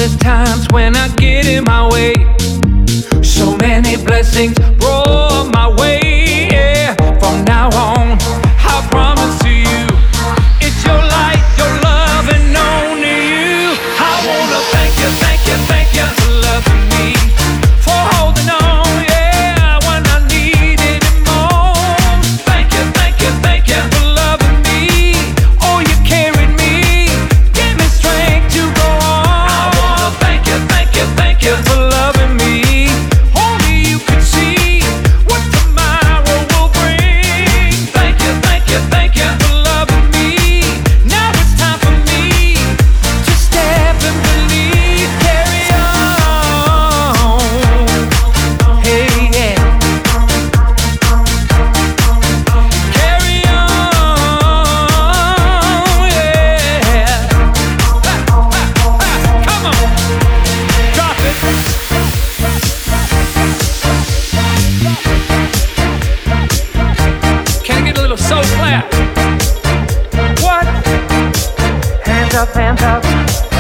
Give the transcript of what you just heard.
there's times when I get in my way. So many blessings brought my way, yeah. From now on, I promise to you, it's your light, your love, and only you. I wanna thank you, thank you, thank you for loving me, for holding on, yeah, when I needed it most. Thank you, thank you, thank you for loving me. Oh, you carried me, give me strength to go on. I wanna thank you, thank you, thank you for loving me. Only you can see what tomorrow will bring. Thank you, thank you, thank you for loving me. Now it's time for me to step and believe. Carry on, hey yeah. Carry on, yeah. Come on, drop it. Can I get a little soul clap? What? Hands up, hands up.